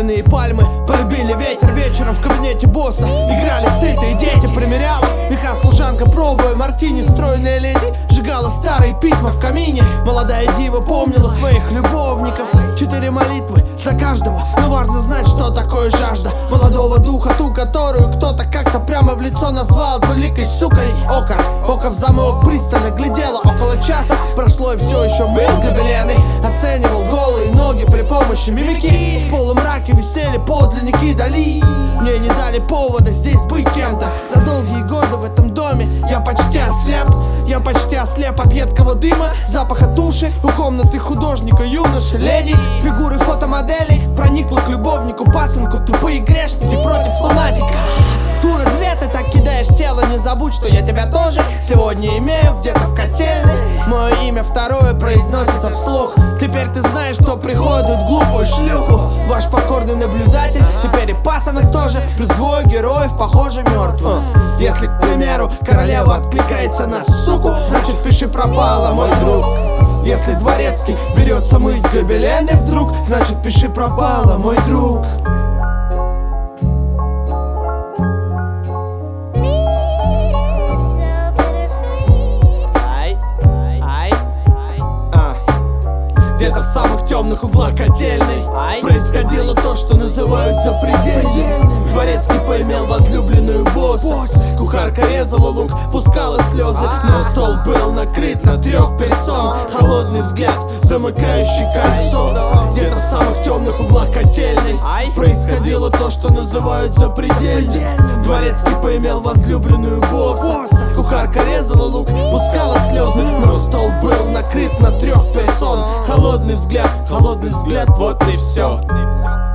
Травяные пальмы полюбили ветер. Вечером в кабинете босса играли сытые дети. Примеряла меха служанка, пробуя мартини. Стройная леди сжигала старые письма в камине. Молодая дива помнила своих любовников. 4 молитвы за каждого, но важно знать, что такое жажда молодого духа, ту, которую кто-то как-то прямо в лицо назвал двуликой сукой. Око в замок пристально глядела. Около часа прошло, и все еще мыл гобелены. Оценивал голые ноги при помощи мимики. В полумраке висели подлинники Дали. Мне не дали повода здесь быть кем-то. За долгие годы в этом доме я почти ослеп. Я почти ослеп от едкого дыма, запаха туши у комнаты художника юноши. Леди с фигурой фотомоделей проникла к любовнику пасынку. Тупые грешники против лунатика. Дура, зря ты так кидаешь тело. Не забудь, что я тебя тоже сегодня имею где-то в котельной. Мое имя второе произносится вслух. Теперь ты знаешь, кто приходит в глупую шлюху. Ваш покорный наблюдатель, теперь и пасынок тоже. Плюс двое героев, похоже, мертвых. Если, к примеру, королева откликается на суку, значит, пиши пропало, мой друг. Если дворецкий берется мыть гобелены вдруг, значит, пиши пропало, мой друг. Где-то в самых темных углах котельной происходило то, что называют запредельным. Дворецкий поимел возлюбленную босса. Кухарка резала лук, пускала слезы, но стол был накрыт на 3 персон. Холодный взгляд, замыкающий кольцо. Где-то в самых темных углах котельной происходило то, что называют запредельным. Дворецкий поимел возлюбленную босса. Кухарка резала лук, пускала слезы, но стол был накрыт на 3 персон. Холодный взгляд, вот и все.